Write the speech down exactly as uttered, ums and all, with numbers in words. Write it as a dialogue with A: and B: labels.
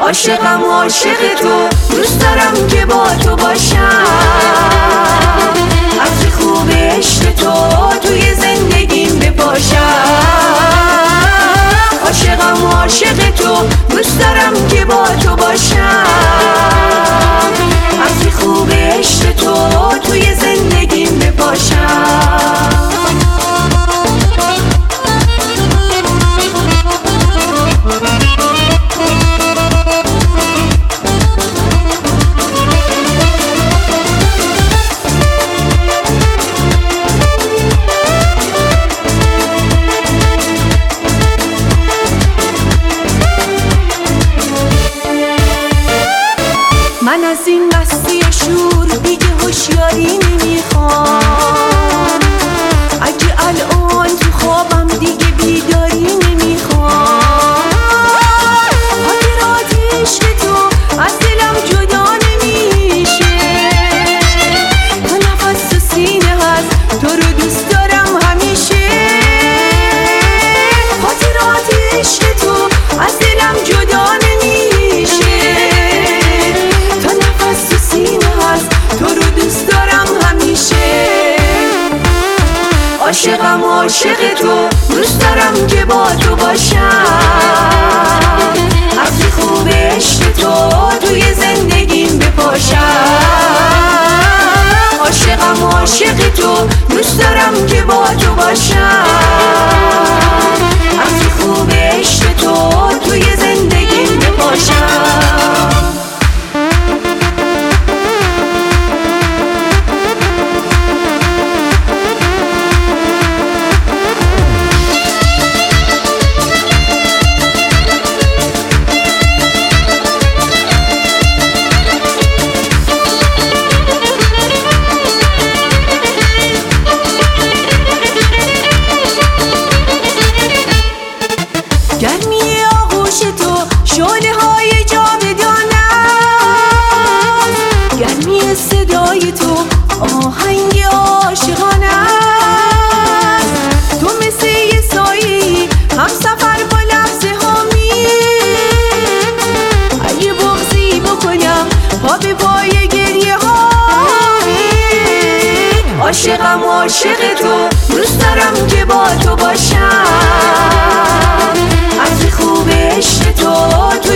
A: عاشقم عاشق تو، دوست دارم که با تو باشم. عطر خوب عشق تو توی زندگیم بپاشم. عاشقم عاشق تو، دوست دارم که با تو باشم. عطر خوب عشق تو توی زندگیم بپاشم. من از این مستی شور دیگه هوشیاری نمیخوام. اگه الان تو خوابم دیگه بیداری نمیخوام. خاطرات عشق تو از دلم جدا نمیشه. تا نفس تو سینه هست تو رو دوست دارم همیشه. خاطرات عشق تو از دلم جدا نمیشه. عاشقم عاشق تو، دوست دارم که با تو باشم. عطر خوب عشق تو توی زندگیم بپاشم. عاشقم عاشق تو، دوست دارم که با تو باشم. عطر خوب عشق تو توی زندگیم بپاشم. گرمی آغوش تو شعله های جاودانه است. گرمی صدای تو آهنگ عاشقانه است. تو مثل یه سایه‌ای همسفر با لحظه هامی. اگه بغضی بکنم پا به پای گریه هامی. عاشقم عاشق تو، دوست دارم که با تو باشم. عطر خوب عشق تو